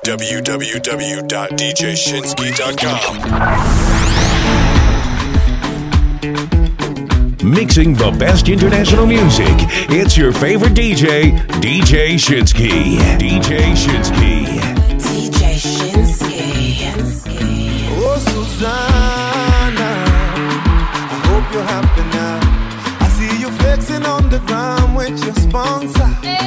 www.djshinsky.com. Mixing the best international music. It's your favorite DJ, DJ Shinsky. DJ Shinsky. DJ Shinsky. Oh, Susanna, I hope you're happy now. I see you flexing on the ground with your sponsor.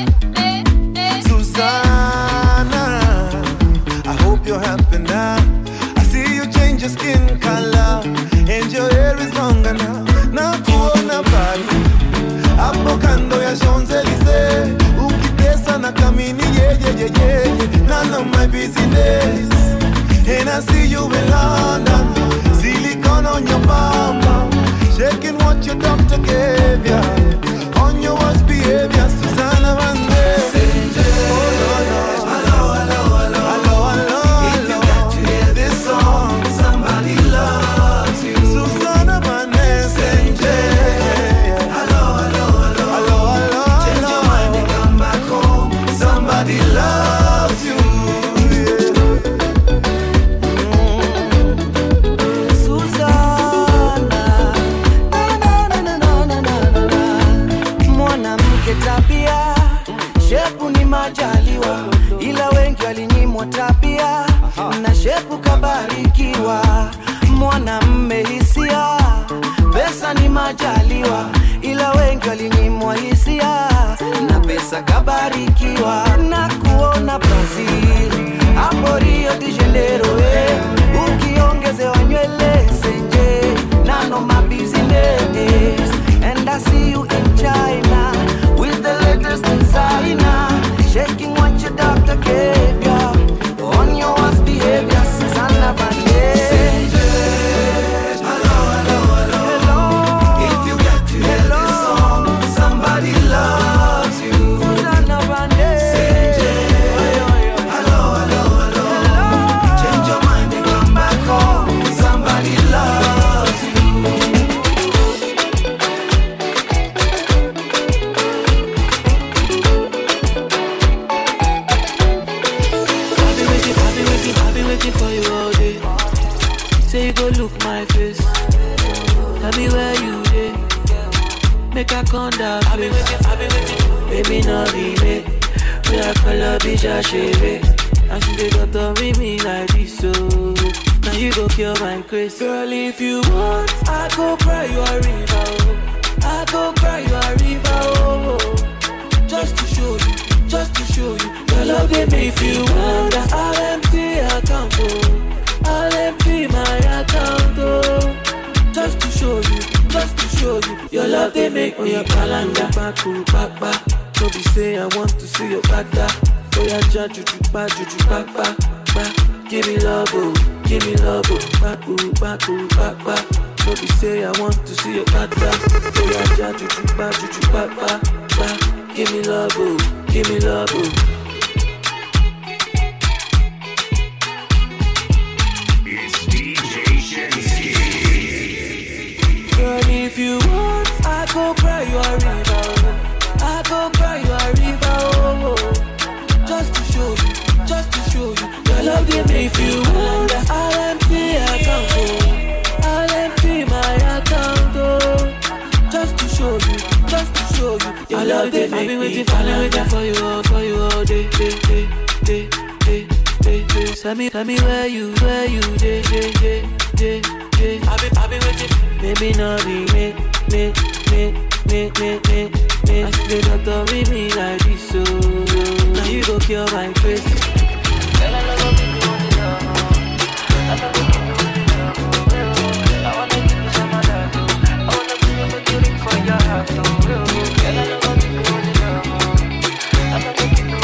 Susanna, I hope you're happy now. I see you change your skin color and your hair is longer now. Na kuona bali hapo kando ya Champs-Elysees, ukitesa na kamini yeah. None of my business. And I see you in London, silicone on your bum, shaking what your doctor gave ya, on your worst behavior, Susanna Vande. Ila wengi walinyimwa tabia na shepu kabarikiwa. Mwanamme hisia, pesa ni majaliwa. Ila wengi walinyimwa hisia na pesa kabarikiwa. Na kuona Brazil, hapo Rio de Janeiro, ukiongezewa nywele senje, none of my business. And I see you in China with the latest designer, shaking what your doctor gave ya, on your worst behavior, Susanna Vande. Hello. If you get to hear this song, somebody loves you. Susanna Vande. Hello. Change your mind and come back home. Somebody loves you. For you all day, say you go look my face. Tell me where you dey, make I come down. I've been waiting. Baby, no be me. We are color bitch, I shave it. And she got to me like this, so now you go kill my grace. Girl, if you want, I go cry you a river. I go cry you a river. Just to show you, your love they make you want. I'll empty account, I'll empty my account, just to show you, your love they make me a calendar. Back. So be say I want to see your back. So ya juju back. Give me love, back. So be say I want to see your back. So ya juju back. Give me love, It's DJ Shinsky. Girl, if you want, I go cry you a river. Just to show you, your love they make you wonder. I'll empty account, I'll empty my account, just to show you, your love they make me waiting for you all day. Tell me where you day. I've been waiting. Maybe not me. I see the doctor with me like this, so now you go kill my face. Girl, I love you, I wanna give you some of that. I wanna be able to ring for your heart, so girl, I love you, I wanna give you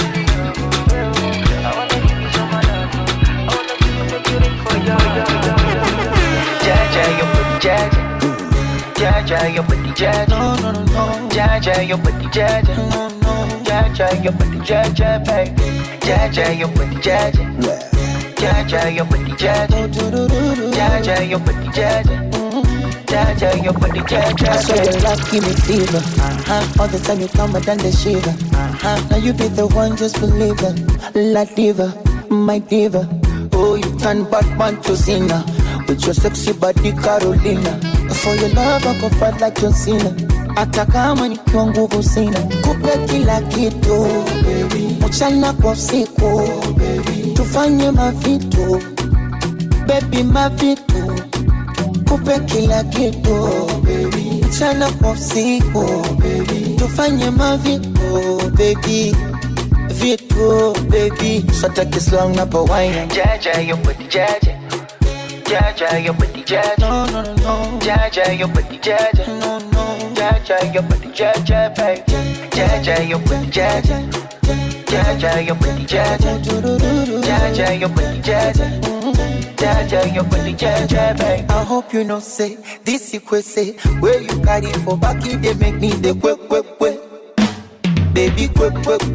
some of that. I wanna be able to ring for your heart. Jaja, your booty, Jaja, your booty, Jaja. No. Jaja, your booty, Jaja. Jaja, your booty, Jaja, baby. Jaja, your booty, Jaja. Jaja, your booty, Jaja. Jaja, your booty, Jaja. Jaja, your booty, Jaja. I swear your love give me fever. All the time you come, but then the shiver. Now you be the one, just believe it. La diva. my diva. Oh, you turn Batman to Cena with your sexy body Carolina. For your love I go fight like John Cena. Hata kama nikiwa nguvu sina, kupe kila kitu baby, mchana kwa usiku baby, tufanye mavitu baby, mavitu, kupe kila kitu baby, mchana kwa usiku baby, tufanye mavitu baby, vitu baby. So take it slow na pa wine, jaja your body jaja, jaja your body jaja, no no no no, jaja your body jaja, no no, jaja your body jaja baby, jaja your body jaja, jaja your body jaja, jaja your body jaja, jaja your body jaja baby. I hope you know say this you say where you carry for back it they make me the quick baby quick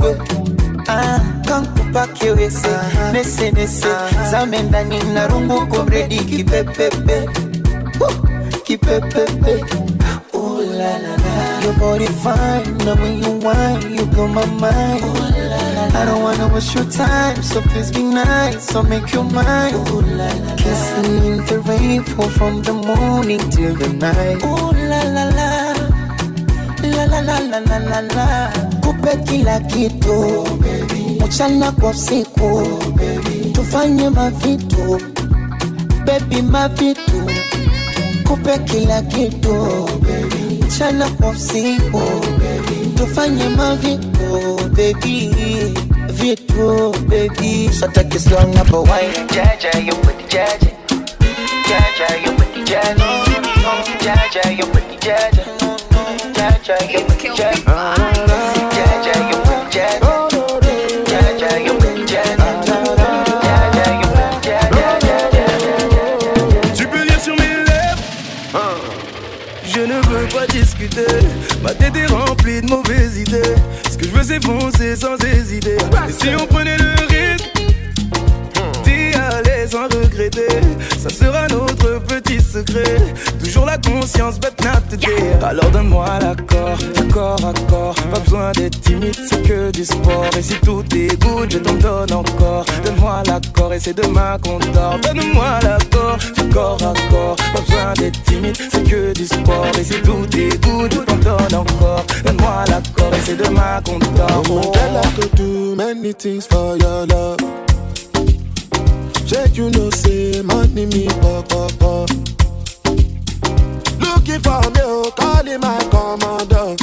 kankupa kiwese nese zame ndani na rungu komredi kipepepe kipepepe. Ooh la la la, your body fine, now when you whine you blow my mind. Ooh la la la, I don't wanna waste your time, so please be nice, so make your mind. Ooh la la, kissing in the rainfall from the morning till the night. Ooh la la la, la la la la la la la, kupe kila kitu baby, mchana kwa usiku baby, tufanye mavitu baby, mavitu, kupe kila kitu baby, mchana kwa usiku baby, tufanye mavitu baby, vitu baby. So take it slow na pa wine, jaja your body jaja, jaja your body jaja, jaja your body jaja, jaja your body jaja, jaja your body jaja, jaja your body jaja, jaja your body jaja. Tu peux lire sur mes lèvres, je ne veux pas discuter. Ma tête est remplie de mauvaises idées. Ce que je veux c'est foncer sans hésiter. Et si on prenait le rythme d'y aller sans regretter, ça sera notre petit secret. Toujours la conscience but not today. Alors donne-moi l'accord, corps à corps. Pas besoin d'être timide, c'est que du sport. Et si tout est good, je t'en donne encore. Donne-moi l'accord et c'est demain qu'on dort. Donne-moi l'accord, corps à corps. Pas besoin d'être timide, c'est que du sport. Et si tout est good, je t'en donne encore. Donne-moi l'accord et c'est demain qu'on dort. Oh, girl, I could do many things for your love. Check you know say money me pop. Looking for me, oh, calling my commander.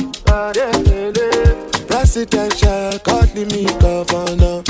Presidential, calling me governor.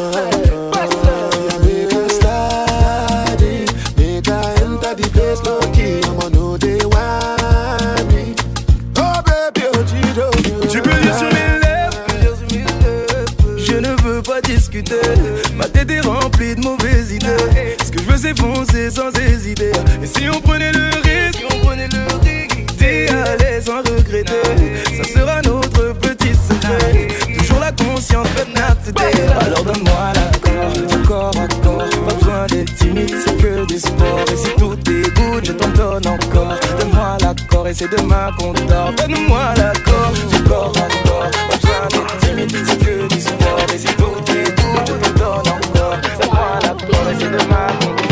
Make a study, make a enter the place low key. I'ma know they want me. Oh baby, oh Gido. Tu peux lire sur mes lèvres, je ne veux pas discuter. Ma tête est remplie de mauvaises idées. Ce que je veux c'est foncer sans hésiter. Et si on prenait le risque, d'y aller sans regretter, ça sera notre petit secret. Toujours la conscience but not today. Alors donne-moi l'accord, corps à corps. Pas besoin d'être timide, c'est que du sport. Et si tout est good, je t'en donne encore. Donne-moi l'accord et c'est demain qu'on dort. Donne-moi l'accord, corps à corps. Pas besoin d'être timide, c'est que du sport. Et si tout est good, je t'en donne encore. Donne-moi l'accord et c'est demain qu'on dort.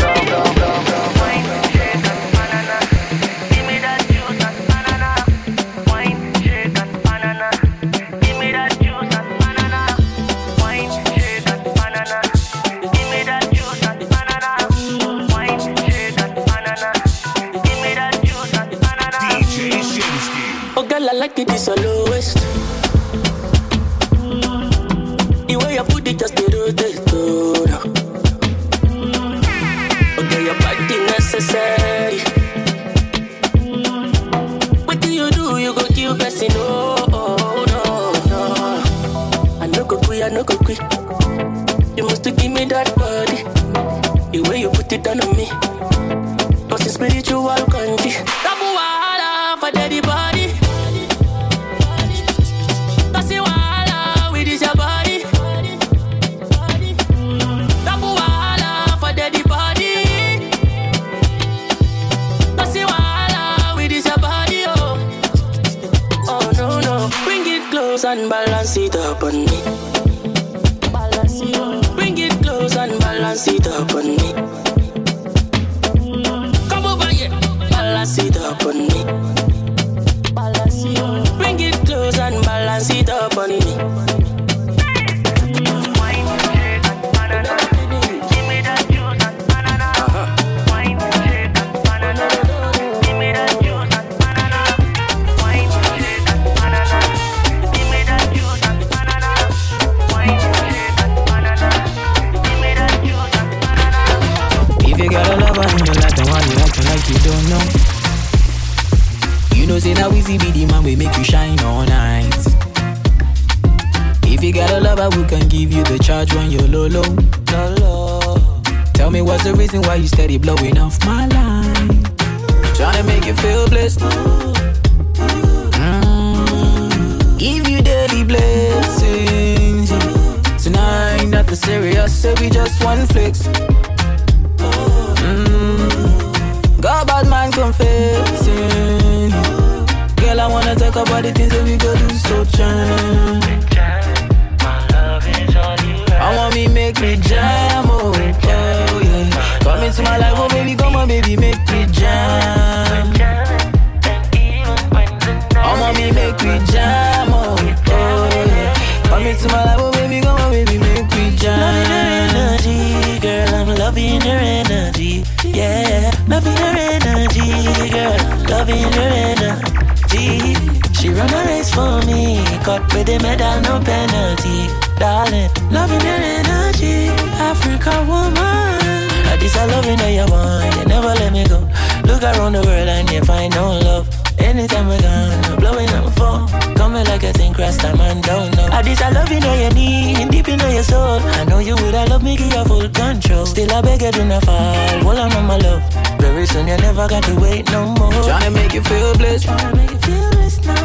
I like it, it's a lowest. The way you put it just the rotate. Okay, your body necessary. What do? You go kill person, no. I no go quit. You must give me that body. The way you put it on me. Cause it's spiritual country. Double wahala for daddy body. And balance it up on me. Bring it close and balance it up on me. Come over here, balance it up on me. Bring it close and balance it up on me. Like you don't know. You know say now easy be the man we make you shine all night. If you got a lover who can give you the charge when you're low. Tell me what's the reason why you steady blowing off my line. Tryna make you feel blessed. Give you daily blessings. Tonight nothing serious, so we just one flex. God bad man confessing. Girl, I wanna talk about the things that we go do so jam. I want me make me jam, oh yeah. Come into my life, oh baby, come on baby, make me jam. I want me make me jam, oh yeah. Come into my life, oh baby, come on baby, make me jam. Loving her energy, girl, I'm loving her energy. Yeah, loving her energy, girl, loving her energy. She run a race for me, cut with the medal, no penalty. Darling, loving her energy, Africa woman. This I loving how you want, you never let me go. Look around the world and you find no love. Anytime we're gone, blowing up my phone. Coming like a thing, crash time and don't know. This I loving how you need, deep in your soul. I know you would, I love me, give you full control. Still I beg you do not fall, hold on my love. Very soon you never got to wait no more. Tryna make you feel blessed. Tryna make you feel blessed, no.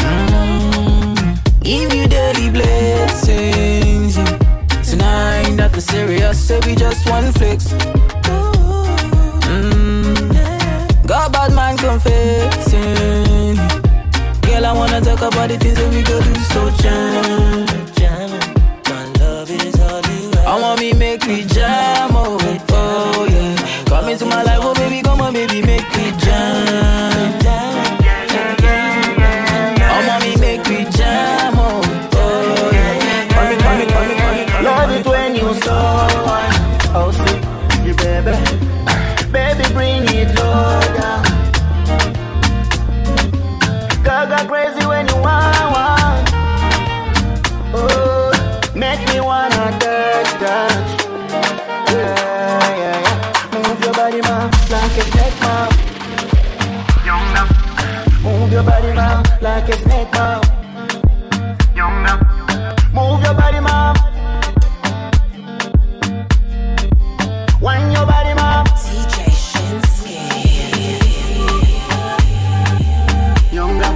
Give you daily blessings. Tonight nothing serious, so we just one flex. God bad man confessing. Girl, I wanna talk about the things that we go do so jam. My love is all you have. I want me make me jam, oh yeah. Come into my life, oh baby, come on baby, make me jam. I want me make me jam, oh yeah. Come me. Love it when you so oh sweet, you baby. Baby, bring it low down. Gaga crazy when you want. Oh, make me wanna touch. Yeah. Move your body, ma, like a snake, ma. Move your body, ma, like a snake, ma. Move your body, ma. Wind your body, ma. DJ Shinsuke. Younger.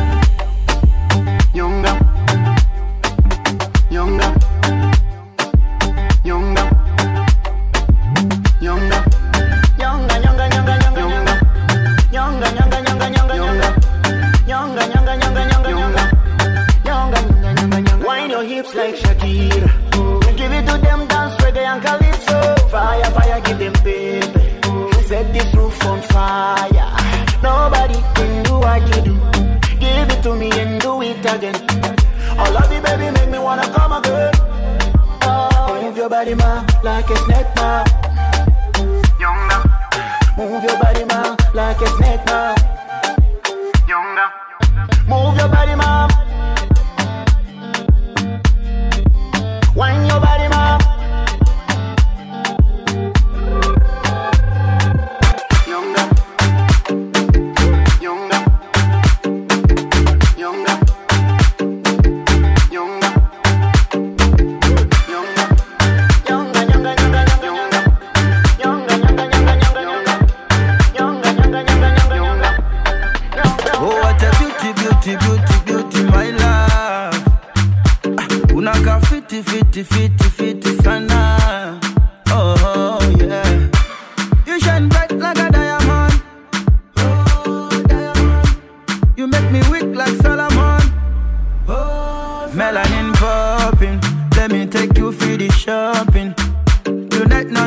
Wind your hips like Shakira. Give it to them, dance reggae and calypso. Fire, give them baby. Set this roof on fire. Nobody can do what you do. Give it to me and do it again. I love you, baby, make me wanna come again. Oh, move your body, ma, like a snake, ma. Move your body, ma, like a snake, ma. Move your body, ma. Wind your body, ma. beauty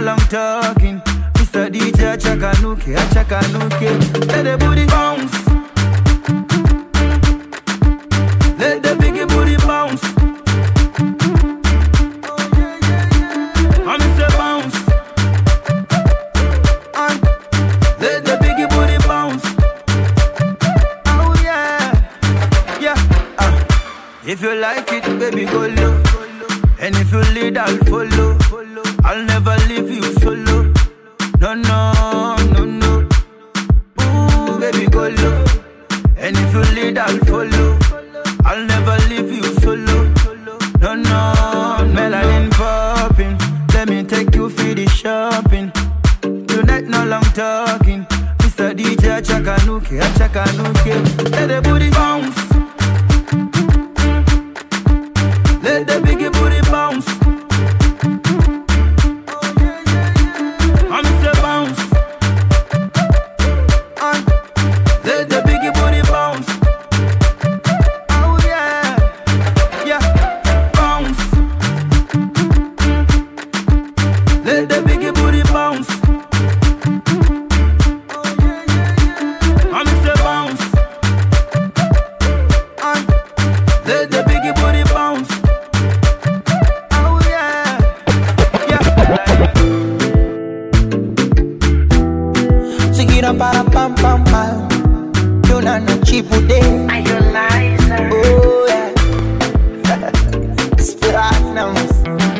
long talking. Mr. DJ, achakanuke. Let the booty bounce. Let the biggie booty bounce. I'm Mr. Bounce. Let the biggie booty bounce. Oh yeah. If you like it, baby, go low. And if you lead, I'll follow. I'll never leave you solo. No. Ooh, baby, go low. And if you lead, I'll follow. I'll never leave you solo. No. Melanin popping. Let me take you for the shopping. Tonight, no long talking. Mr. DJ, achakanuke. Let the booty bounce. Let the biggie booty bounce. I'm Mr. Bounce. Let the biggie booty bounce. Oh yeah. Bounce. Let the biggie booty bounce. I'm Mr. Bounce. Let the biggie booty bounce. Para pam pam pam, you na no chipu de. Are you liar? Oh yeah, Spiragnums.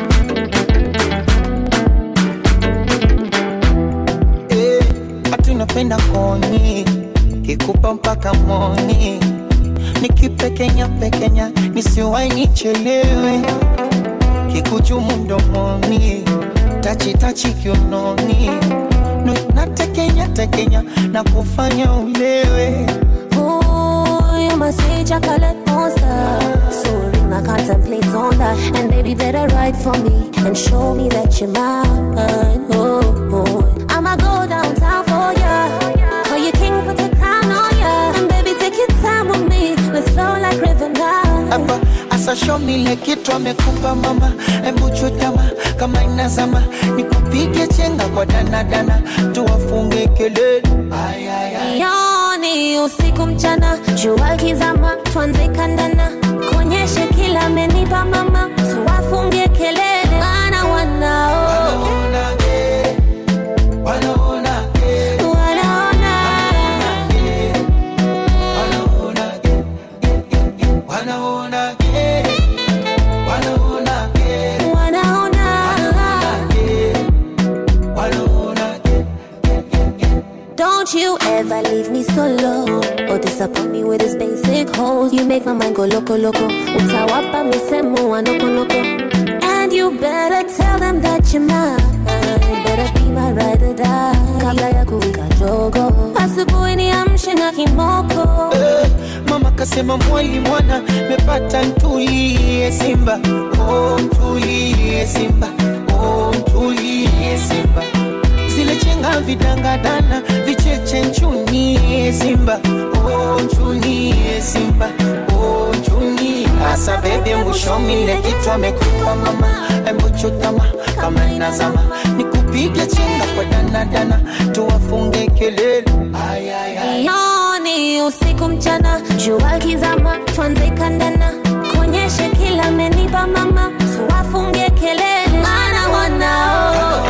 Hatunapenda koni, kikupa mpaka moni. Nikipekenya nisiwai nichelewe. Kikuchumu mdomoni, tachi kiunoni. Natekenya na kufanya ulewe. Ooh, you must say chocolate monster. Sorry, I contemplate on that. And baby, better write for me and show me that you're mine. Oh. I'ma go downtown for ya. Call you king, put the crown on ya. And baby, take your time with me. Let's flow like river now. Apa, asa show me like kitu amekupa mama. Embu chutama kama inazama. Nikupige chenga kwa dana. Tuwafunge kelele. Yoni usiku mchana, jua kizama, tuanze kandana. Konyeshe kila amenipa mama, tuwafunge kelele. Wanaona Don't you ever leave me solo or disappoint me with this basic holes. You make my mind go loco. Utawapa misemo wa noko. And you better tell them that you're mine. Better be my ride or die. Kabla ya kuwika jogo, asubuhi niamshe na kimoko. Mama kasema mwali mwana, mepata ntulie simba. Oh ntulie simba. Zile chenga vidangadana, vicheche nchuni simba. Oh nchuni simba. Asa bebe mbushomile kitu amekupa mama. Embu chutama kama inazama. Nikupige chenga kwa dana. Tuwafunge kelele. Yoni usiku mchana, jua kizama, tuanze kandana. Konyeshe kila amenipa mama, tuwafunge kelele. Maana wanao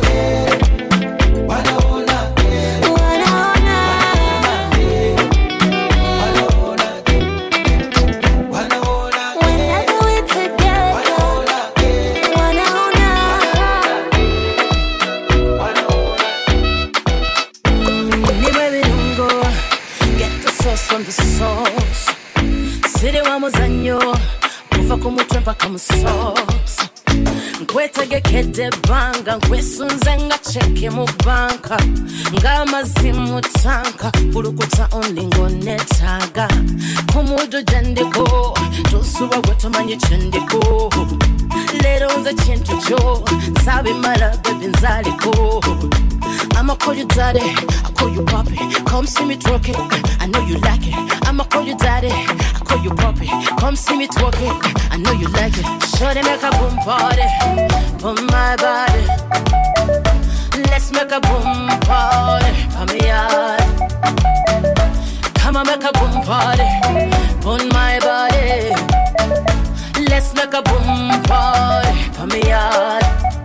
from the source. Siri wa muzanyo, kufa kumutwe mpaka musosa. Nkwetegekede banga, nkwesunze nga cheke mu banka. Ngamazimu tanka, pulukuta only ngonetaga. Kumudu jandiko, tosuwa wetomanye chendiko. Lero nze chintu cho, sabi mara baby nzaliko. I'ma call you daddy, I call you papi. Come see me twerking, I know you like it. I'ma call you daddy, I call you papi. Come see me twerking, I know you like it. Shorty make a boom party, boom my body. make a boom party for me yard. Come on, make a boom party on my body. Let's make a boom party for me yard.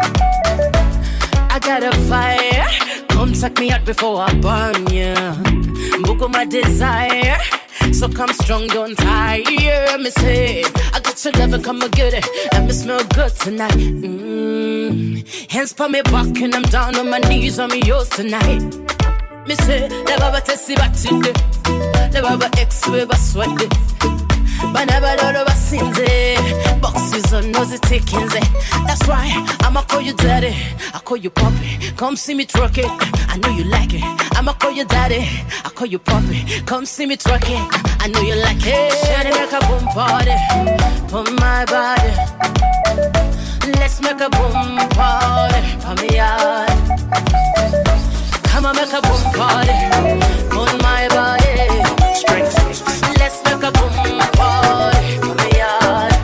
I got a fire. Come suck me out before I burn you. Book on my desire. So come strong, don't tire. Me say, I got your love and come and get it. And me smell good tonight. Hands for me back and I'm down on my knees. I'm yours tonight. Me say, the baba tessi batide. The baba ex we sweat it. But never know the sinze. Boxes on nosy taking it. That's why I'ma call you daddy. I call you puppy. Come see me twerk it. I know you like it. I'ma call you daddy. I call you puppy. Come see me twerk it. I know you like it. Shawty make a boom party for my body. Let's make a boom party for me yard. Come on, make a boom party on my body. Let's make a boom party for me yard.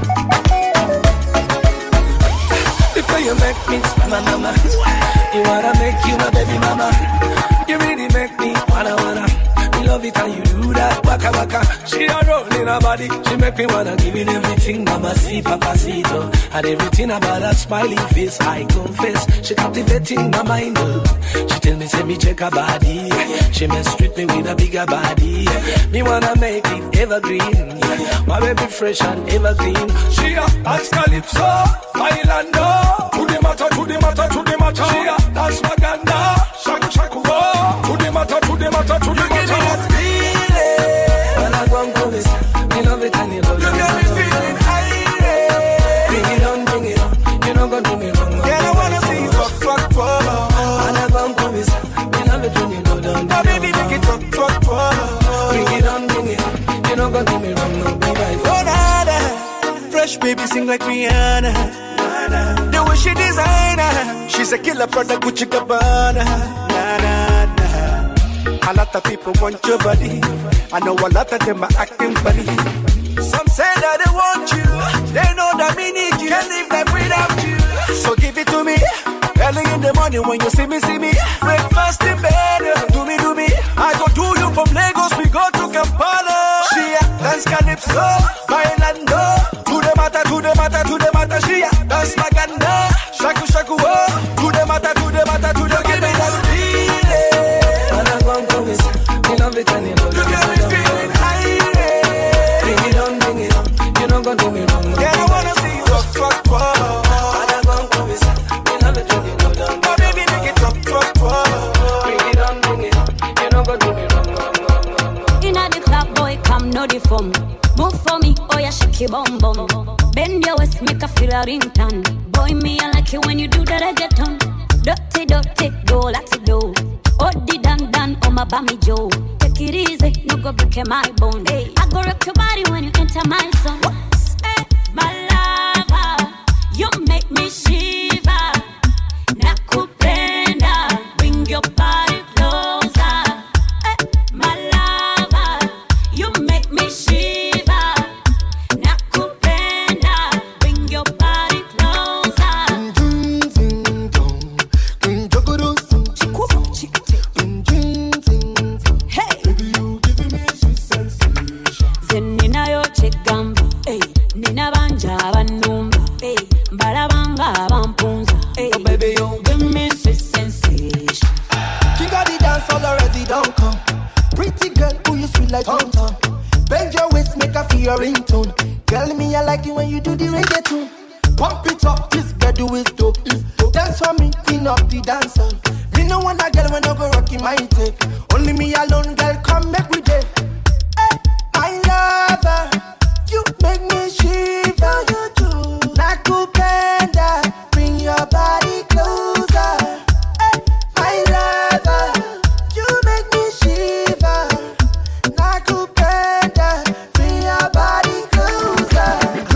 Before you make me my mama, you wanna make you my baby mama. You really make me wanna. Me love it how you do that, waka waka. She a roll in her body, she make me wanna give it everything, mama, see, papacito. And everything about her smiling face, I confess, she captivating my mind. She tell me, say me check her body, she mess treat me with a bigger body. Me wanna make it evergreen, my baby fresh and evergreen. She a dance calypso, bailando, to the matter, to the matter, to the matter. She a dance maganda, shaku shaku, to the matter, to the matter, to the matter. When I go and promise, me love it and you love it. You got me feeling high. Bring it on, you know gonna do me wrong. Girl, I wanna see you talk. When I go and promise, me love it when you go down. My baby, make it talk. Bring it on, you know gonna do me wrong. No, be right. Oh, nada, fresh baby sing like Rihanna. The way she design her, she's a killer product, Gucci Gabbana. A lot of people want your body. I know a lot of them are acting funny. Some say that they want you. They know that me need you. Can't live life without you. So give it to me. Early in the morning when you see me. Breakfast in bed. Do me. I go do you from Lagos. We go to Kampala. She a dance calypso, bailando. To the matter. She a dance maganda. Shaku shaku oh. To the matter. Give me that feeling. And I go and promise, me love it and you know. You got me feeling high. Bring it on, you know gonna do me wrong. Yeah, I wanna see you talk. And I go and promise, me love it and you know. Oh baby, make it talk. Bring it on, you know gonna do me wrong. Inna the club, boy, come know the form. Move for me, oh yeah, shake your bum bum. Bend your waist, make a feel a ringtone. Boy, me I like it when you do that reggaeton. Dirty, go, let's go. Oh, the dan, oh my bammy Joe. Take it easy, no go break my bone. Hey, I go rock your body when you enter my zone. Hey, my lover, you make me shiver. Nakupenda, bring your body closer. Hey, my lover, you make me shiver. Nakupenda, bring your body closer. Nina banja banumba, balabanga bampunza. Oh baby, you give me sweet sensation. King of the dance all already don't come. Pretty girl, who you sweet like Tom Tom. Bend your waist, make a feel your ringtone. Girl, me I like it when you do the reggaeton. Pump it up, this bedou is dope. Dance for me, clean up the dance hall. Me no want a girl when I go rocking my tape. Only me alone, girl, come make we day. Hey, my lover. You make me shiver, you do. Nakupenda, bring your body closer. Hey, my lover, you make me shiver. Nakupenda, bring your body closer.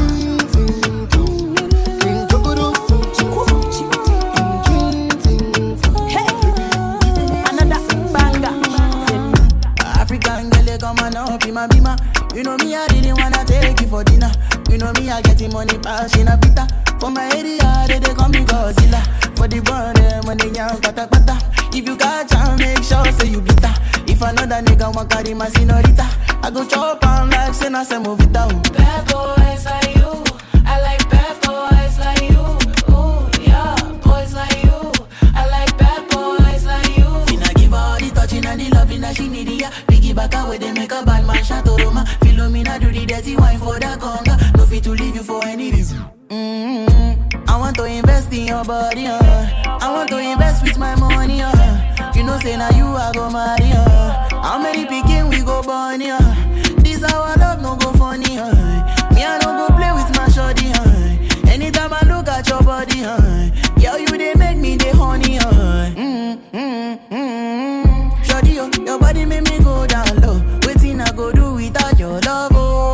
Hey, another banger. African girl, come on now, bima. You know me, I really wanna take you for dinner. You know me, I getting money, pass in a pita. For my area, they call me Godzilla. For the brother, when they young, pata. If you got chance, make sure say you beat her. If another nigga want carry my senorita, I go chop on like say na se movita. Bad boys like you, I like bad boys like you. Ooh yeah, boys like you, I like bad boys like you. Finna give her all the touching and the loving that she need, yeah. Piggyback away, they make a bad man shot Roma. Philomena do the dirty wine for the conga. No fit to leave you for any reason. I want to invest in your body, I want to invest with my money, You know say now you I go marry, How many pikin we go born, This our love no go funny, Me I no go play with my shorty, Anytime I look at your body, Girl you they make me the honey, Shorty, your body make me go down low. Waiting I go do without your love,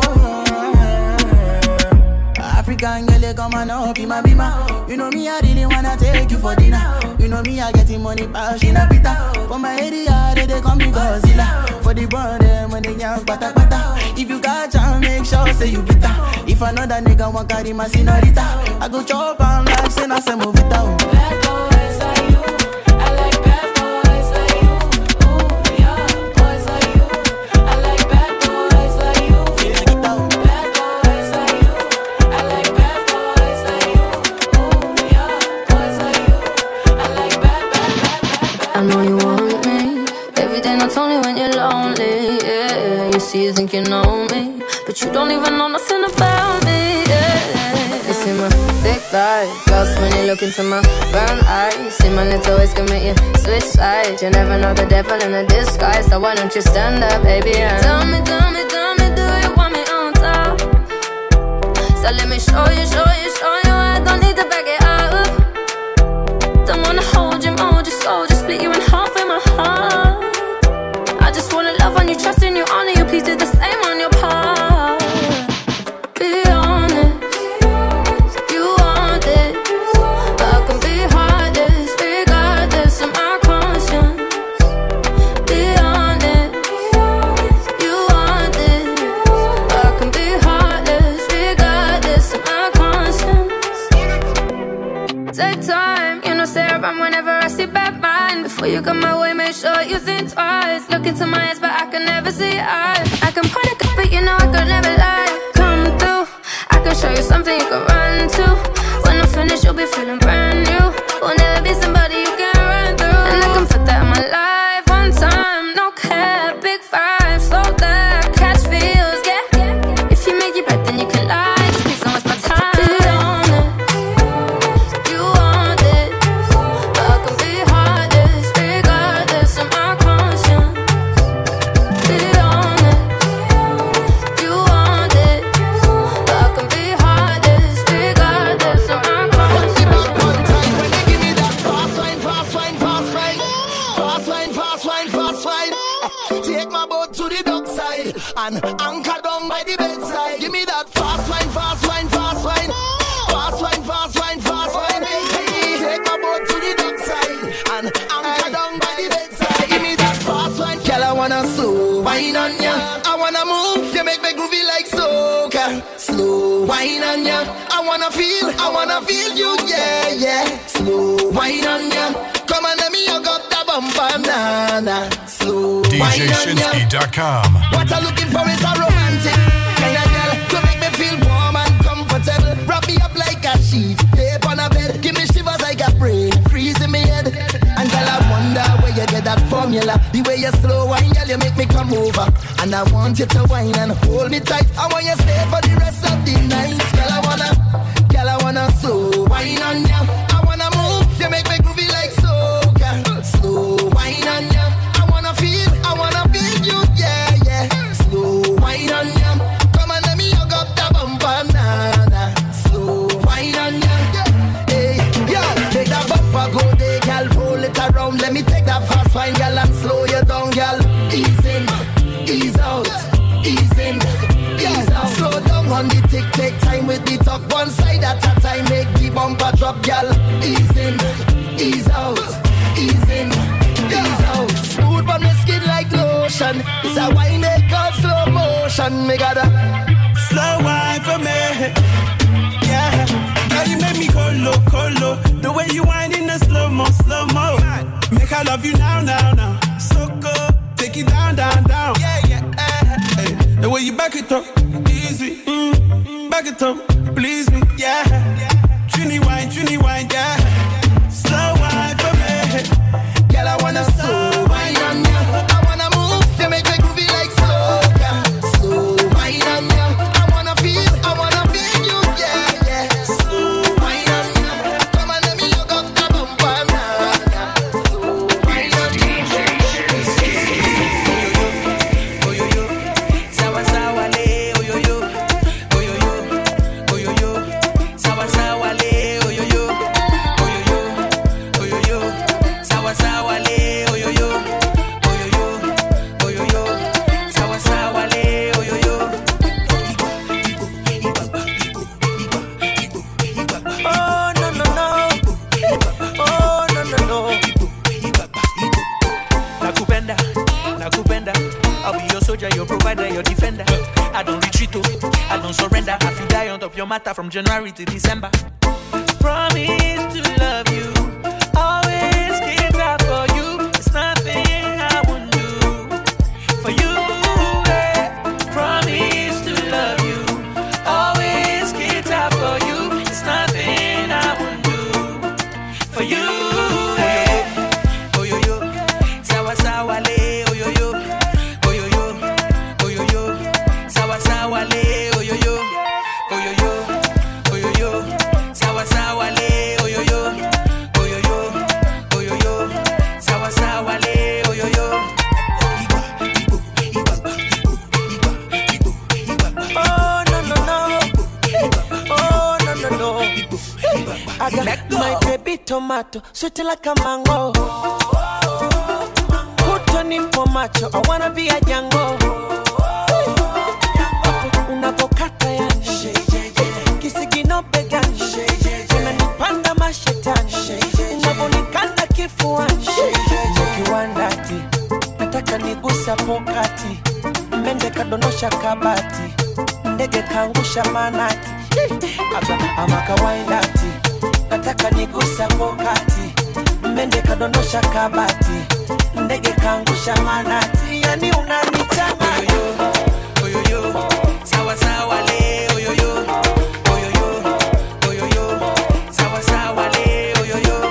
African girl, come on up, be my bima. You know me, I really wanna take you for dinner. You know me, I getting money, passion, a pita. For my area, they call me Godzilla. For the brother, when they young, pata pata. If you got chance, make sure say you beat her. If another nigga want carry my senorita, I go chop on like say na se movita. Bad boys like you, I like bad boys like you. Ooh yeah, boys like you, I like bad boys like you. Bad boys like you, I like bad boys like you. Ooh yeah, boys like you, I like bad. I know you want me every day, not only when you're lonely. Yeah, you see, you think you know me, but you don't even know nothing about me. Yeah, you see my thick thighs, girls when you look into my brown eyes. See my little ways can make you switch sides. You never know the devil in a disguise, so why don't you stand up, baby? And tell me, do you want me on top? So let me show you. I don't need to back it up. Don't wanna hold you, mold you slow, just split you in half in my heart. I just wanna love on you, trust in you, honor you. Please do the same on your part. Be honest, you want it. I can be heartless, regardless of my conscience. Be honest, you want it. I can be heartless, regardless of my conscience. Take time, you know, say around whenever I see bad mind. Before you come my way, make sure you think twice. Look into my eyes, but I can never see eyes. I can point a gun, but you know I could never lie. Come through, I can show you something you can run to. When I'm finished, you'll be feeling brand new. Will never be somebody you can run through. And I can put that in my life one time, no cap, big five, slow that, catch feels, yeah. If you make your breath, then you can lie. Just please don't waste my time. Be honest, you want it. I can be heartless, regardless of my conscience. Be honest, you want it. I can be heartless, regardless of my conscience. One time when they give me that fast wine, fast wine, fast wine. Fast wine, fast wine, fast wine. Take my boat to the dockside and anchor down by the bedside. Give me that fast wine, fast wine, fast wine. Fast wine, fast wine, fast wine. Take my boat to the dockside and anchor down by the bedside. Give me that fast wine. Girl, I wanna slow wine on ya. I wanna move, you make me groovy like soca. Slow wine on ya. I wanna feel you, yeah. Slow wine on ya. Come on, let me hug up the bumper, nana. Slow wine on ya. DJShinsky.com. What I'm looking for is a romantic kind of girl to make me feel warm and comfortable. Wrap me up like a sheet, tape on a bed. Give me shivers like a brain, freeze in me head. And girl, I wonder where you get that formula. The way you slow wine, girl, you make me come over. And I want you to wine and hold me tight. I want you stay for the rest of the night. Girl, I wanna slow wine on ya. I wanna move, you make me groovy like soca. Slow wine on ya. I wanna feel you, yeah. Slow wine on ya. Come on, let me hug up the bumper, nana. Slow wine on ya. Hey, yeah, take that bumper, go there, girl. Roll it around, let me take that fast wine, girl, and slow you down, girl. Ease in, ease out, ease in, ease out. Slow down on the tick, take time with the talk. One side at a time, make the bumper drop, girl. Ease in, ease out, ease in, ease out. Smooth on my skin like lotion. It's a wine they call slow motion. Me gotta slow wine for me, yeah. Now you make me colo. The way you whine in the slow mo. Make I love you now, now, now. So cool. Take it down, down, down. Yeah, yeah. Hey, the way you back it up, easy. Back it up, please me, yeah. Trini wine, yeah. Slow wine for me. Girl, I wanna slow wine on ya. I wanna move, you make me groovy like slow, yeah. Slow wine on ya. I wanna feel you, yeah, yeah. Slow wine on ya. Come on, let me look up the bumper now. Slow wine on ya. Oh yo yo, sawa sawa le, oh yo yo, oh yo yo, oh yo yo, sawa sawa le, oh yo yo, oh yo yo, oh yo yo, sawa sawa le, oh yo yo, oh yo yo, oh yo yo, sawa sawa le, oh yo yo. Oh no no no, oh no no no. Nakupenda, I'll be your soldier, your provider, your defender. I don't retreat, I don't surrender. I feel die on top your matter from January to December. Promise to love you, always get out for you. It's nothing I wouldn't do for you. Promise to love you, always get out for you. It's nothing I wouldn't do for you. Oh yo yo, sawa sawa le, oh yo yo, oh yo yo, oh yo yo, sawa sawa le, oh yo yo, oh yo yo, oh yo yo, sawa sawa le, oh yo yo, oh yo yo, oh yo yo, sawa sawa le, oh yo yo. Oh no no no, oh no no no. I got my baby tomato, sweet like a mango. Put on him for macho, I wanna be a Django. Unapokata yani, kisigino begani, unanipanda mashetani, unavonikanda kifuani. Kiwandati, nataka nigusa pokati, mende kadondosha kabati, ndege kaangusha manati. Ama kawaindati, nataka nigusa pokati, mende kadondosha kabati, ndege kaangusha manati. Yani unanichama oyo yo, sawa sawa le, oyo yo, oyo yo, oyo yo, sawa sawa le, oyo yo.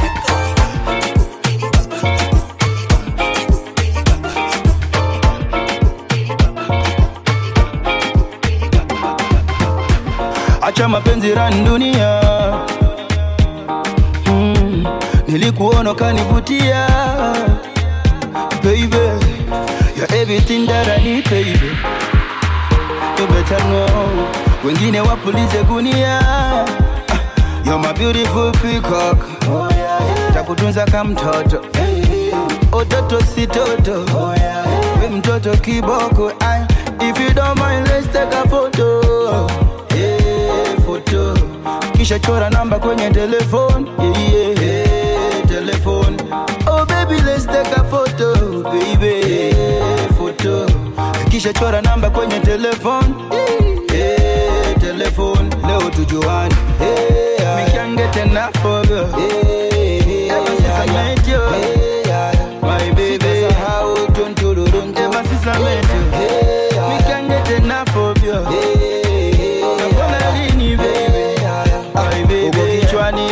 Acha mapenzi rani dunia. Nilikuona kanivutia, baby. You're everything that I need, baby. You better know. Wengine wapulize gunia. You're my beautiful peacock. Oh yeah, yeah. Takutunza kama mtoto. Ototo si toto. Oh yeah, yeah. We mtoto kiboko. If you don't mind, let's take a photo. Yeah, photo. Kisha chora namba kwenye telephone. Yeah, yeah, telephone. Oh baby, let's take a photo, baby. Yeah, photo. Kisha chora namba kwenye telephone. Yeah, telephone. Leo tujuane. Yeah, me can't get enough of you. Yeah, ever since I met you. Yeah, my baby. How don't you do? Ever since I met you. Me can't get enough of you. I'm gonna lean you, baby. My baby.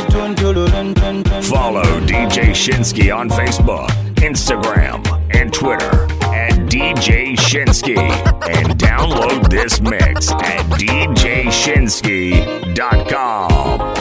Follow DJ Shinsky on Facebook, Instagram, and Twitter at DJ Shinsky, and download this mix at djshinsky.com.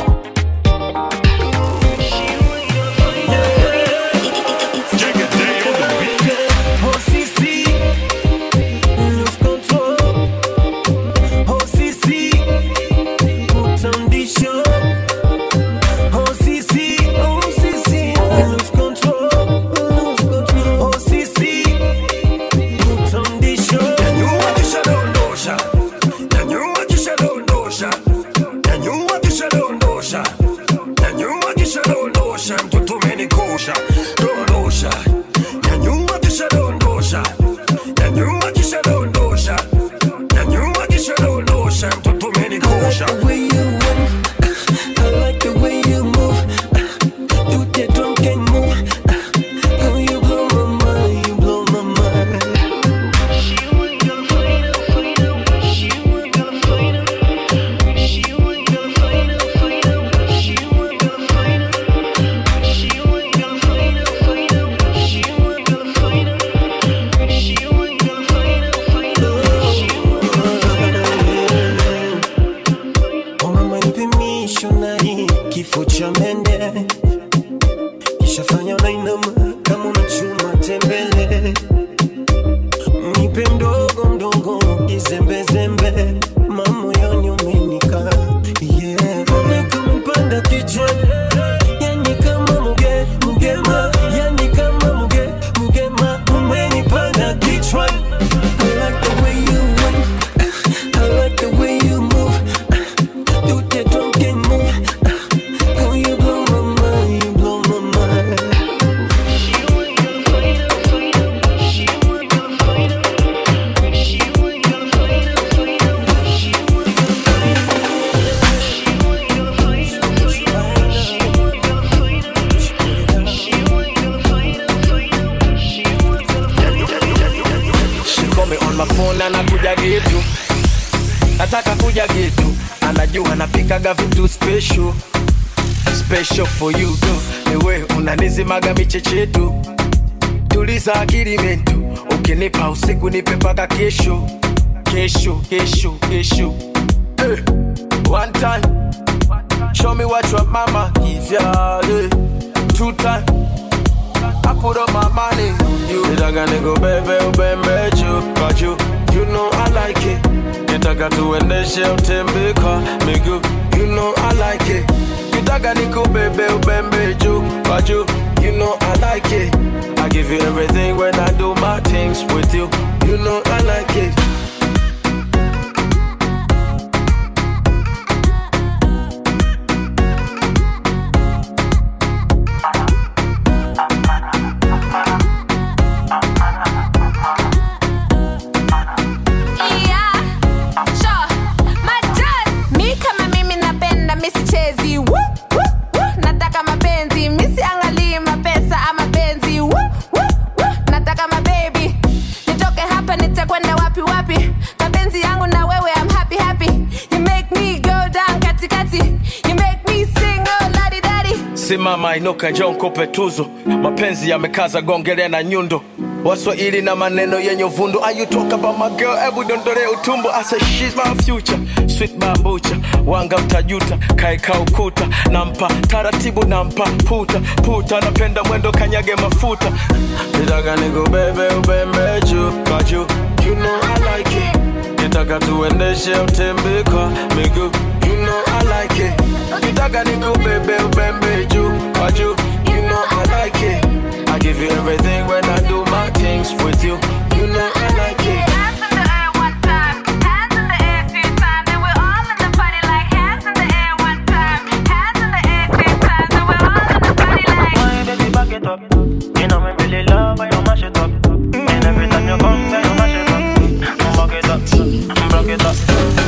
kuja getu, nataka kuja getu. Anajua napikaga vitu special, special for you too. Ewe unanizimaga michechetu, tuliza akili mentu. Ukinipa usiku nipe paka kesho, kesho, kesho, kesho. One time, show me what your mama gives ya. 2 times, I put up my money. You nitaka niko bebe ubembe juu, you know I like it. Nitaka tuendeshe utembe kwa miguu, you know I like it. Nitaka niko bebe ubembe juu, you know I like it. I give you everything when I do my things with you, you know I like it. Mama inuka njoo nikupe tuzo, mapenzi yamekaza gongele na nyundo, Waswahili na maneno yenye uvundo. Are you talk about my girl? Ebu dondole utumbo. I say she's my future, sweet bambucha. Wanga utajuta, kaeka ukuta. Nampa taratibu, nampa puta. Napenda mwendo kanyage mafuta. Nitaka niko bebe ubembe juu, you know I like it. Nitaka tuendeshe utembe kwa miguu, you know I like it. Nitaka niko bebe ubembe juu, you know I like it. I give you everything when I do my things with you, you know I like it. Hands in the air one time, hands in the air 3 times, and we're all in the party like hands in the air one time, hands in the air 3 times, and we're all in the party like. Why baby back it up? You know me really love when you mash it up, and every time you come, then you mash it up. Back it up, back it up.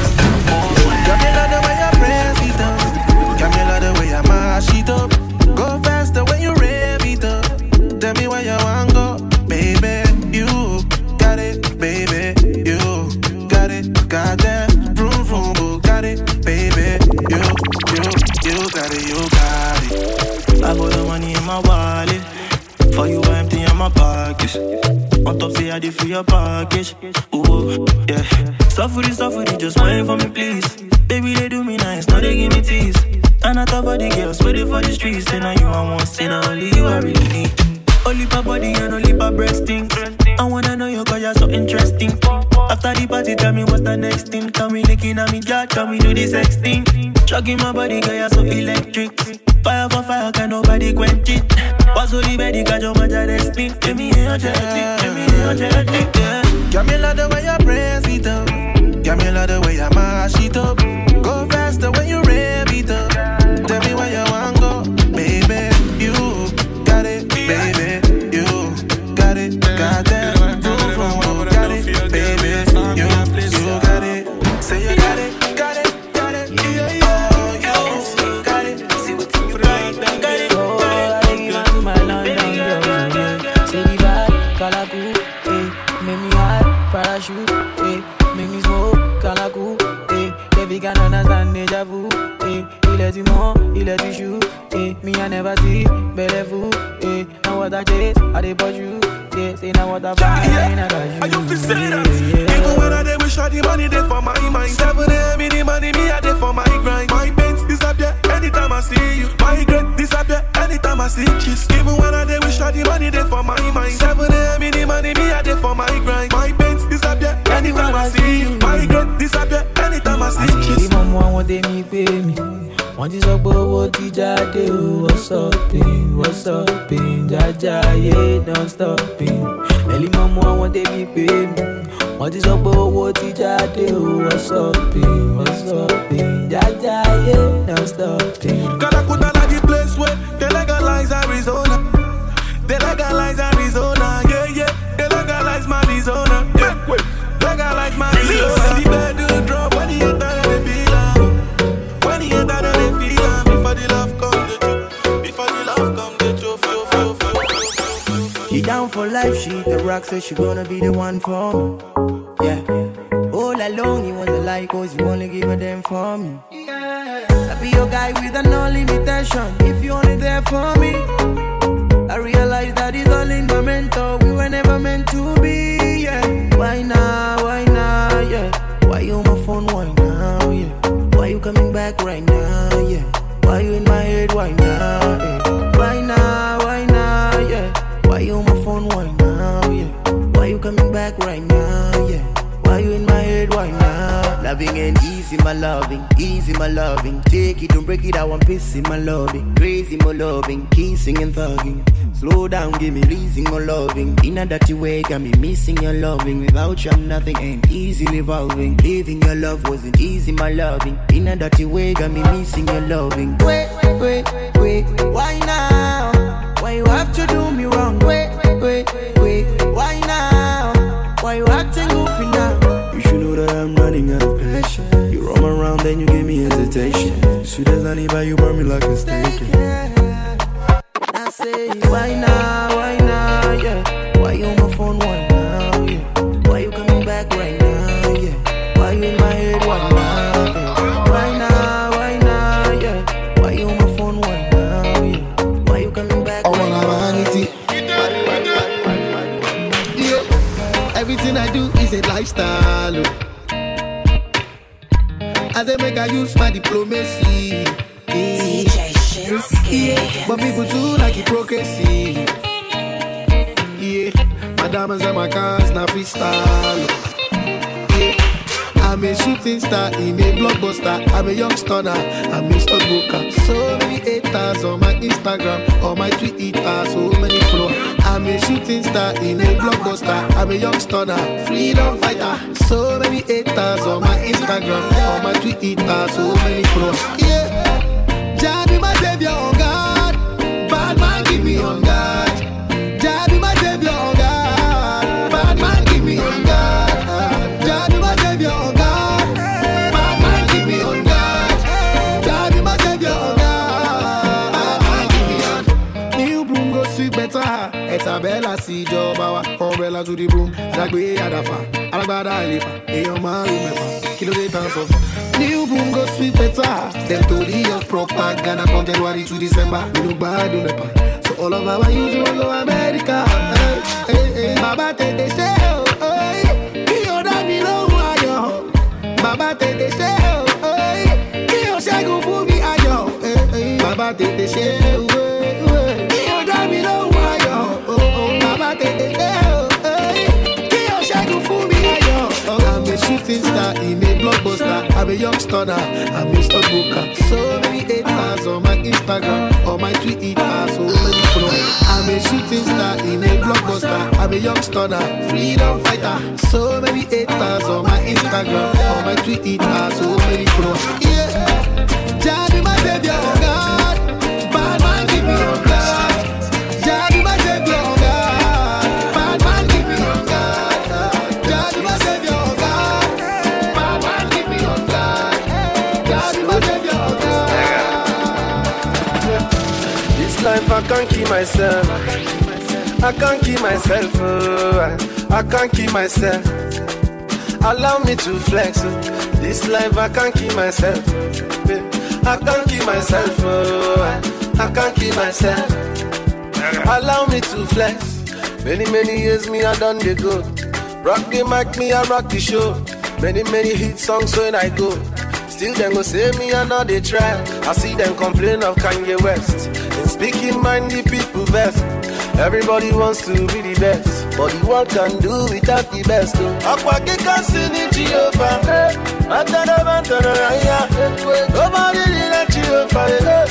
Got me like the way you press it up, got me like the way you mash it up. Go faster when you rev it up. Tell me where you want go, baby. You got it, baby. You got it, got that. Vroom vroom, boo, got it, baby. You got it, you got it. I got the money in my wallet. For you, I empty in my pockets. On top, say I did for your package. Ooh, yeah. Suffering, just wait for me, please. Baby, they do me nice, now they give me tease. And I top of the girls, waiting for the streets. And now you, I want to say, now only you I really need. Only pa body and only pa breasting. I wanna know you cause you're so interesting. After the party, tell me what's the next thing. Come me licking at me jaw, come me do the sex thing. Chugging my body, girl, you're so electric. Fire for fire, can nobody quench it. What's all the body, cause you're my destiny. Give me a energetic, yeah. Got me like the way you press it up, got me like the way you mash it up. Go faster when you rev it up. Tell me where you want go, baby. You got it, baby. You got it, got that. Got it, baby. You got it. Say you got it. Oh, you got it. See what you like, got it. Oh, I give you to my London girls, yeah. Say the vibe, Kalaku, make me high, parachute, make me smoke, Kalaku, baby can understand deja vu, il est du monde, il est du chou, me I never see, belle fou, now what I chase, I dey bought you, say now what I find, I got you, Even when I dey wish all the money dey for my mind. 7 a.m. in the money, me I dey for my grind. My pains disappear anytime I see you. My regret disappear anytime I see kiss. Even when I dey wish all the money dey for my mind. 7 a.m. in the money, me I dey for my grind. My pains disappear anytime I see you. My regret disappear anytime I see kiss. Even more what they me pay me. Want this up, what did I do? What's upping, Jaja, yeah, don't stopping. Early mama, want they me pay me. Want this up, what did I do? What's upping, Jaja, yeah, don't stopping. Calacuta like the place where they legalize Arizona. They legalize Arizona, yeah. They legalize Arizona, yeah. Legalize Arizona. The bed do drop when he enter the feel. When he enter the feel. Before the love come the truth. Before the love come the truth. She down for life, she the rock, so she gonna be the one for me. Yeah. alone, it was a lie, cause you only give a damn for me. I be your guy with no limitation, if you only there for me. I realize that it's all in the mental, we were never meant to be, yeah. Why now, yeah? Why you on my phone, why now, yeah? Why you coming back right now, yeah? Why you in my head, why now, yeah? Why now, yeah? Why you on my phone, why now, yeah? Why you coming back right now, yeah? Why you in my head, why now? Loving and easy, my loving, easy, my loving. Take it, don't break it, I want pissing, my loving. Crazy, my loving, kissing and thugging. Slow down, give me reason, my loving. In a dirty way, got me missing your loving. Without you, I'm nothing, ain't easily evolving. Living your love wasn't easy, my loving. In a dirty way, got me missing your loving. Wait, why now? Why you have to do me wrong? Wait, why now? Why you acting goofy now? You should know that I'm running out of patience. You roam around, then you give me hesitation. You sweet as honey, but you burn me like a steak. I say, why now, yeah? Why you on my phone, why now, yeah? Why you coming back right now, yeah? Why you in my head, why now, yeah? Why now, yeah? Why you on my phone, why now, yeah? Why you coming back right now? Yeah. Everything I do is a lifestyle. As I make I use my diplomacy. DJ Shinsky. Yeah, but people too like hypocrisy. Yeah, my diamonds and my cars now freestyle. Yeah, I'm a shooting star in a blockbuster. I'm a young stunner, I'm a stockbroker. So many haters on my Instagram, on my Twitter, so many flow. I'm a shooting star in a blockbuster. I'm a young stunner, freedom fighter. So many haters on my Instagram, on my Twitter, so many flow. Yeah, Jah be my savior, oh God. Bad man give me on God. Jah be my savior, oh God. Bad man give me on God. Jah be my savior, oh God. Bad man give me on God. Jah be my savior, oh God. Bad man give me on. New broom go sweep better. Eta bella si jobawa. Umbrella to the broom. Adagbe adafa. Alagbada elefa. Eyo man rumefa. Kilo de tan sofa. New broom go sweep better. Them to the young propaganda from January to December. We no bad do nepa. So all of our youth will go America. Hey, Baba take the show. Kiyo da mi lo ayo. Baba take the show. Kiyo shagu fu mi ayo. Baba take the show. Kiyo da mi lo ayo. Baba take the show. Kiyo shagu fu mi ayo. I'm a shooting star in a blockbuster. I'm a young stunner, I'm a stockbroker. So many haters on my Instagram, on my Twitter, so many followers. I'm a shooting star in a blockbuster. I'm a young stunner, freedom fighter. So many haters on my Instagram, on my Twitter, so many followers. Yeah, Jah be my savior, oh God. Bad man give me on God. Jah be my savior, oh God. Bad man give me on God. Jah be my savior, oh God. Bad man give me on God. Jah be my savior, oh God. This life I can't keep myself. I can't keep myself. I can't keep myself. Allow me to flex. This life I can't keep myself. I can't keep myself. I can't keep myself. Allow me to flex. Many years me I done the go. Rock the mic, me I rock the show. Many hit songs when I go. Still them go say me and now they try. I see them complain of Kanye West. And speaking mind the people best. Everybody wants to be the best, but the world can do without the best. Akwake can sing in Jehovah. Nobody did Jehovah.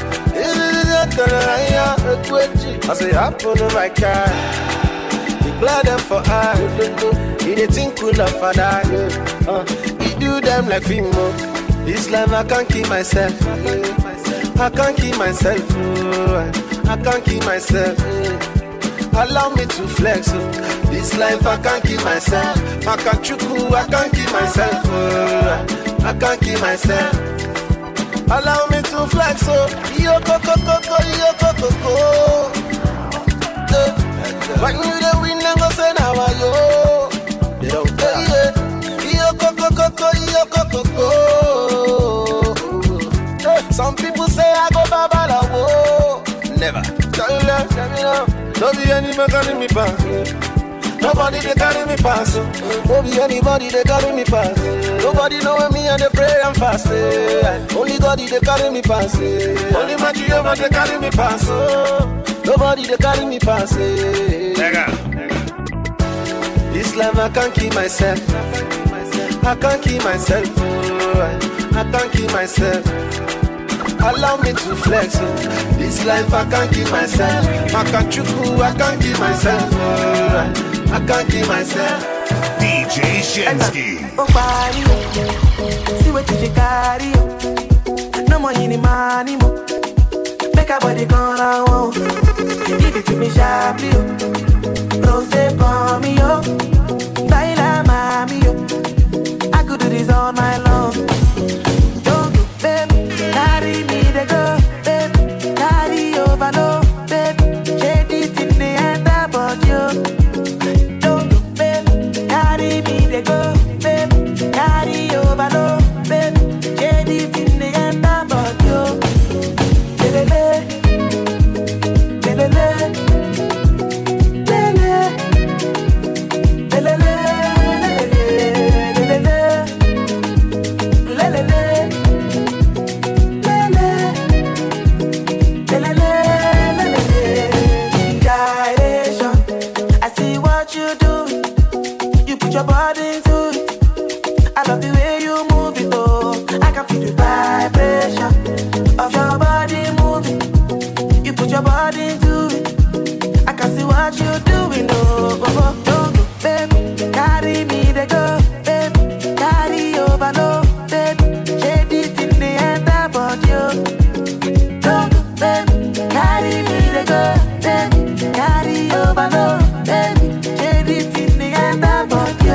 I say happen to my car. Declare them for I. He they think cool of a die. He do them like Fimo. This life I can't keep myself. I can't keep myself. I can't keep myself. Allow me to flex. This life I can't keep myself. I can't chuku, I can't keep myself. I can't keep myself. Allow me to flex. Yo coco coco, yo coco coco. When you the win, go say now yo. They don't care. Yo coco coco, No be any man carry me pass. Nobody they carry me pass. No be anybody they carry me pass. Nobody know me and they pray and fast. Only God they carry me pass. Only my Jehovah they carry me pass. Nobody they carry me pass. This life I can't keep myself. I can't keep myself. I can't keep myself. Allow me to flex. This life I can't keep myself. I can't keep myself. I can't keep myself. DJ Shinsky. Oh, body, see what you carry. No more any money, mo. Make a body gonna want. Give it to me sharply, rose for me, yo. Baila mami, yo. I could do this all night long. Don't go, baby, carry me the go, baby, carry overload, baby. Shade it in the end about you. Don't go, baby, carry me the go, baby, carry overload, baby. Shade it in the end about you. Lelele, lelele. Your body into it. I love the way you move it, oh. I can feel the vibration of your body moving. You put your body into it. I can see what you're doing, oh. Don't go, baby. Carry me, they go, baby. Carry overload, baby. Shade it in the end about you. Don't go, baby. Carry me, they go, baby. Carry overload, baby. Shade it in the end about you.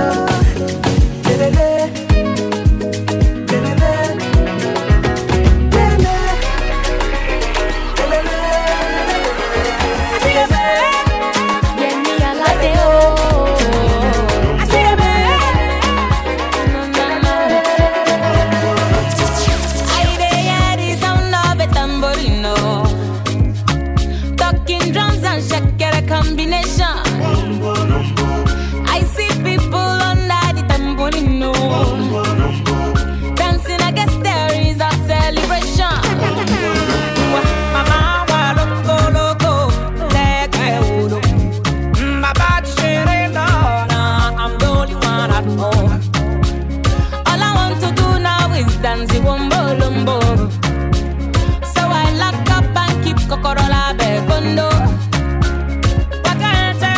Kokorola bekondo, wakanta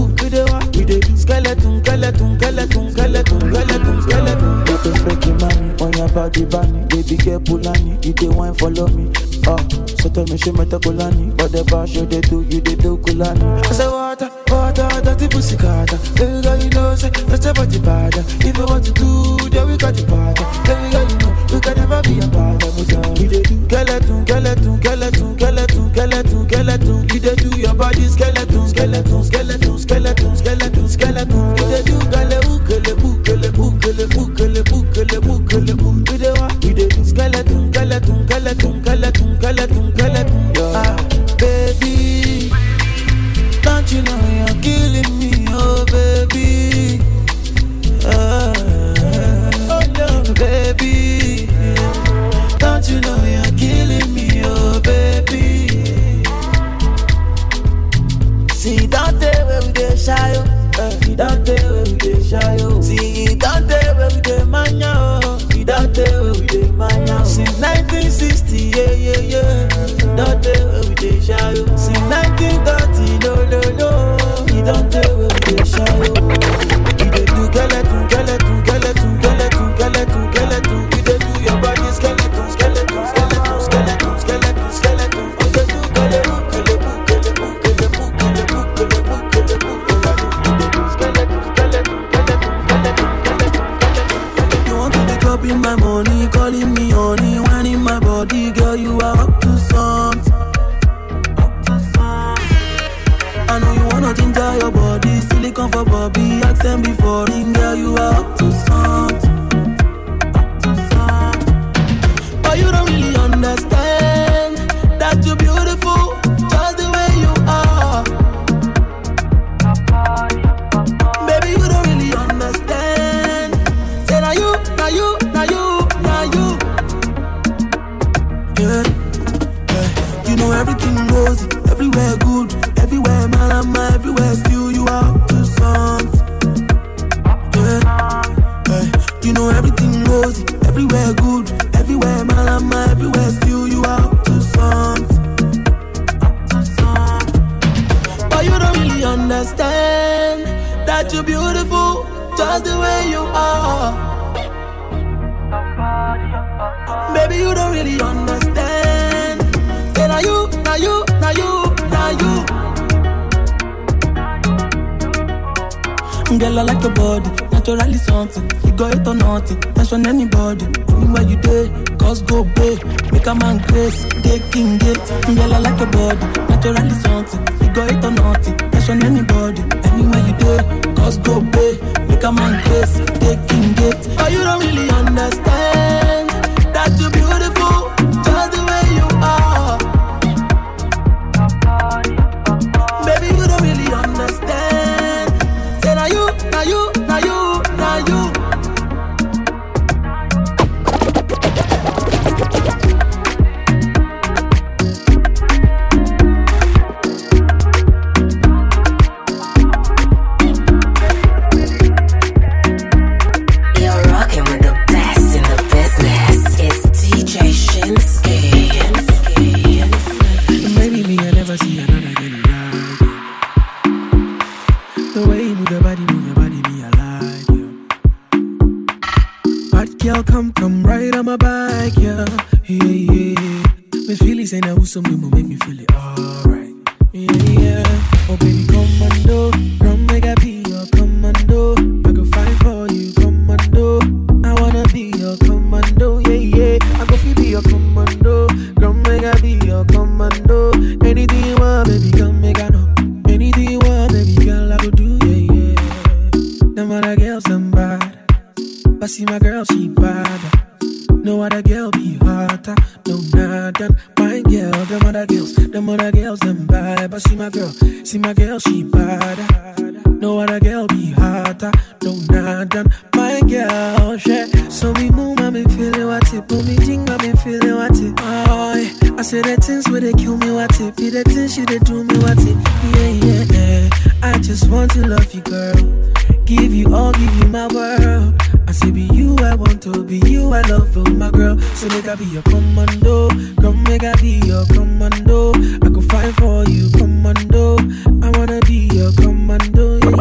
We dey what? We dey do skeleton, skeleton, skeleton, skeleton, skeleton, skeleton. You dey freaky mommy on your body, bunny. Baby girl Pulani, you dey wine follow me. So tell me she met a Kulani, but the bar show they do, you they do Kulani. I say water, dirty pussy carter. Baby girl you know say that's your body bad. If you want to do, then we got the party. Baby girl you know you can never be a bad. We dey do skeleton, skeleton, skeleton, skeleton, skeleton, skeleton. You dey do your body skeleton, skeleton, skeleton, skeleton, skeleton, skeleton. You dey do galebu, galebu, galebu, galebu, galebu, galebu, galebu. We dey what? We dey do skeleton, skeleton, skeleton, skeleton, skeleton, skeleton. Baby, don't you know you're killing me, oh baby. Baby, don't you know you're killing me, oh baby. See, don't tell where we dey shy, oh. Don't tell where we dey shy, oh. See, don't tell where we dey mania, oh. Don't tell where we dey mania, oh. Since 1960, yeah. Don't tell where we dey shy, oh. Since 1930, no. Don't tell where we dey shy, oh. We dey do skeleton, skeleton, skeleton, skeleton, skeleton, skeleton. We dey do your body skeleton, skeleton, skeleton, skeleton, skeleton, skeleton. We dey do galebu, galebu, galebu, galebu, galebu, galebu, galebu. We dey do skeleton, skeleton, skeleton, skeleton, skeleton. You want to be dropping my money, calling me honey, whining my body, girl, you are up to something. I know you wanna ginger your body, silicone for Bobby, ask them before ring, girl, you are up to something. But you don't really understand that you're beautiful, just the way you are. Baby, you don't really understand. Say now you. Yeah. You know everything goes, everywhere good, everywhere malama, everywhere still you are up to something. Yeah. You know everything goes, everywhere good, everywhere malama, everywhere still you are up to something. But you don't really understand that you're beautiful, just the way you are. Baby, you don't really understand. Say now you. Girl, I like your body, naturally something. You got it or nothing, mention anybody. Anywhere you day, cause go pay. Make a man grace, taking it. Girl, I like your body, naturally something. You got it or nothing, mention anybody. Anywhere you day, cause go pay. Make a man grace, taking it. But you don't really understand that you're beautiful, just the way you are. Baby, you don't really understand. Say now you. You're rocking with the best in the business. It's DJ Shinsky. Maybe me, I never see another girl like you. The way you move your body, me, I like you. Bad girl, come right on my back, yeah. Me feel it, say now who's some will make me feel it alright. Yeah. Oh baby, commando, come make I be your commando. I go fight for you, commando. I wanna be your commando, yeah. I go feel be your commando, come make I be your commando. Anything you want, baby, come make I know. Anything you want, baby, girl, I go do, yeah. Them other girls, I'm bad, but see my girl, she bad. No other girl be hotter, no nada. My girl, them other girls, them bad. But see my girl, she bad. No other girl be hotter, no nada. My girl, shit. So me move, I me feeling what it. Put me jing, I me feeling what it. Oh, yeah. I say the things where they kill me what it. Be the things she they do me what it. Yeah. I just want to love you, girl. Give you all, give you my world. I say be you, I want to be you, I love you, my girl. So make I be your commando. Come make I be your commando. I go fight for you, commando. I wanna be your commando.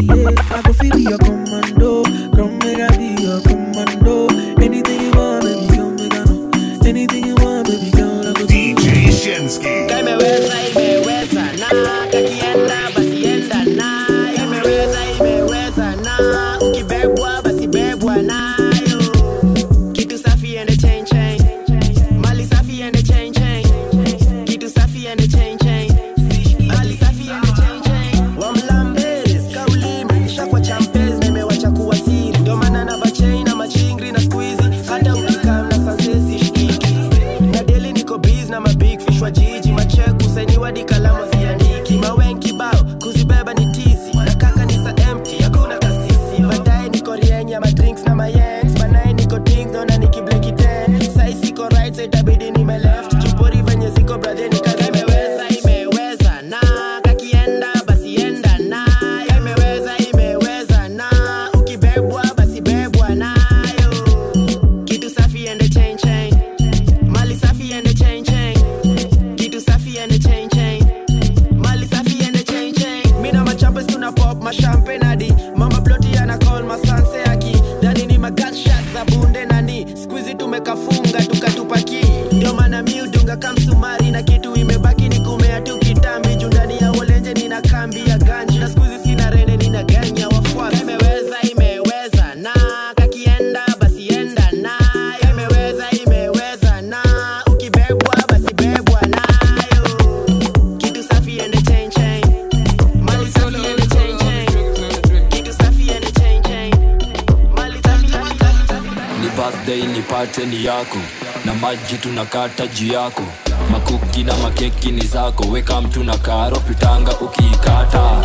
yeah. I go feel be your commando. Come make I be your commando. Anything you want, baby, come make I know. Anything you want, baby, come I go DJ Shinsky. Imeweza, imeweza na kakienda basi enda na. Imeweza na ukibebwa basi bebwa nayo. Kitu safi and a chain chain. Mali safi and a chain chain. Kitu safi and a chain chain. Mali safi and a chain chain. Wamlambes kauli manisha kwa champes nimewacha kuwa siri. Ndio maana na bachain na machingri na squeezy. Hata ukikam na sansesi shikiki. Na daily niko biz na mabig fish wa jiji. Macheku sainiwa di kalamu ziandiki. Mawenki bao kuzibeba ni tizi. Na kaka ni sa empty hakuna kasisi. Baadaye niko rienya ma drinks na mayengs. Banaye niko ding dona nikibleki ten. Sai siko right side itabidi nime left. Chupori venye ziko brother nikaza imeweza na kakienda basi enda na. Imeweza na ukibebwa basi bebwa nayo. Kitu safi and a chain chain. Mali safi and a chain chain. Kitu safi and a chain chain. Mali safi and a chain chain. Mina machampes tuna pop ma champagne hadi. Mama ploti ana call ma sanse aki. Dani ni ma gunshot za bunde nani. Squeezy tumekafunga tukatupaki. Ndio maana mi udunga kamsumari na kitu imebaki ni kumea tu kitambi. Jundani ya olenje nina kambi ya ganji. Na squeezy sina rene nina ganya wafuasi. Imeweza na kakienda basi enda na. Imeweza na ukibebwa basi bebwa nayo. Kitu safi and a chain chain. Mali safi and a chain chain. Kitu safi and a chain chain. Mali safi. Ni birthday nipate ni yako. Na maji tunakata juu yako. Makuki na makeki ni zako. Weka mtu na karo pitanga ukikata.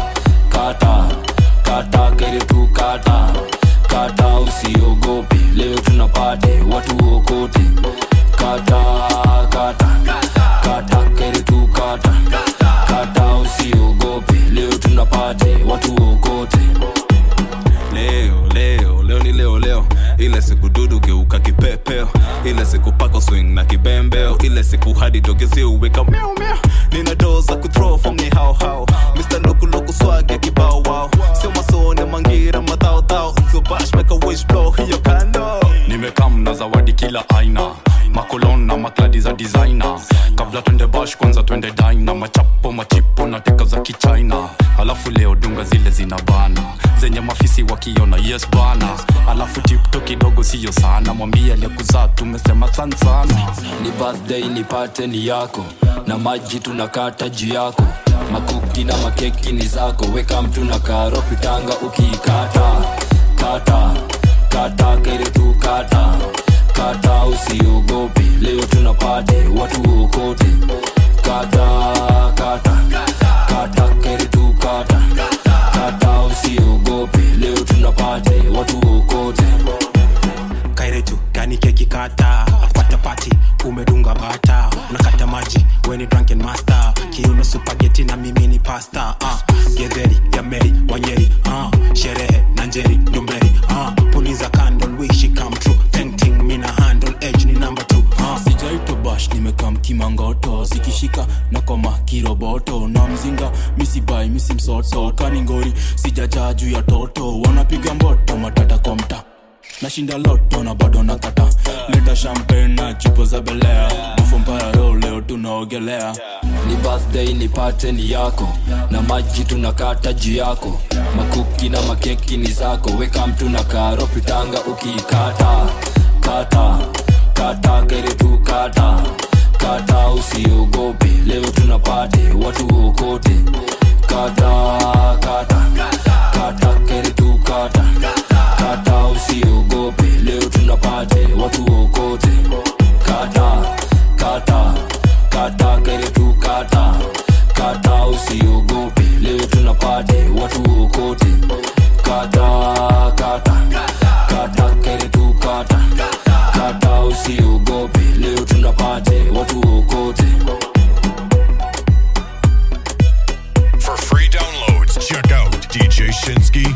Kata kere tu kata. Kata usiogope. Leo tunapate watu okote. Kata kere tu kata. Kata usiogope. Leo tunapate watu okote. Leo ni leo. Ile siku dudu geuka kipepeo. Ile siku pako swing na kibembeo. Ile siku hadi dogezi uweka meow meow. Nina doza kuthrow from ni how Mr. Loku swag ya kibao wow. Sio masone mangira madao. Sio bash make a wish blow hiyo kando. Nimekam na zawadi kila aina. Makolon na makladi za designer. Kabla twende bash kwanza twende dina. Machipo na teka za kichina. Alafu leo dunga zile zinabana. Zenye mafisi wakiona yes bana. Alafu tipto kidogo siyo sana. Mwambie aliyekuzaa tumesema sana. Ni birthday nipate ni yako. Na maji tunakata juu yako. Makuki na makeki ni zako. Weka mtu na karo pitanga ukikata. Kata kere tu kata. Kata usiogope. Leo tunapate watu okote. Kata kere tu kata. Kata usiogope. Leo tunapate watu okote. Kairetu gani keki kata. Apata party umedunga bata. Unakata maji when you drunken master. Kiuno spaghetti na mimi ni pasta. Gederi ya Mary Wanyeri. Sherehe na Njeri Ndumberi. Puliza candle wish she come true. Tenting mina handle edge ni number 2. Sijaito bash nimekam kimangoto. Zikishika na koma kiroboto. Na mzinga misi bai misi msoto. Kaningori sijaja juu ya toto. Wanapiga mboto matata kwa mta. Nashinda loto na bado nakata. Leta champagne na chupo za belea. Bufo mpara leo tunaogelea. Ni birthday nipate ni yako. Na maji tunakata juu yako. Makuki na makeki ni zako. Weka mtu na karo pitanga ukikata. Kata kere tu kata. Kata usiogope. Leo tunapate watu okote. Kata kere tu kata. Kata usiogope. Leo tunapate watu okote. Kata kere tu kata. Kata usiogope. Leo tunapate watu okote. Kata kere tu kata. Kata usiogope. Leo tunapate watu okote. For free downloads, check out DJ Shinsky